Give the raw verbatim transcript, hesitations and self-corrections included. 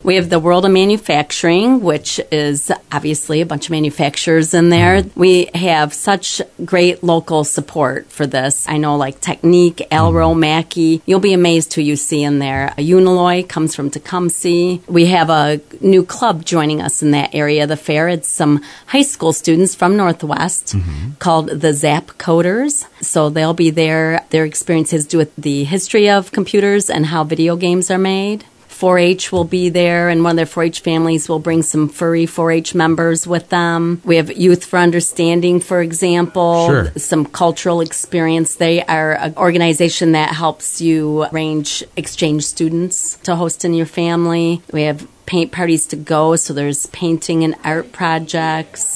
We have the World of Manufacturing, which is obviously a bunch of manufacturers in there. Mm-hmm. We have such great local support for this. I know like Technique, Alro, mm-hmm. Mackey. You'll be amazed who you see in there. Unilloy comes from Tecumseh. We have a new club joining us in that area, the fair. It's some high school students from Northwest mm-hmm. called the Zap Coders. So they'll be there. Their experience has to do with the history of computers and how video games are made. four H will be there, and one of their four H families will bring some furry four H members with them. We have Youth for Understanding, for example, sure. some cultural experience. They are an organization that helps you arrange exchange students to host in your family. We have paint parties to go, so there's painting and art projects.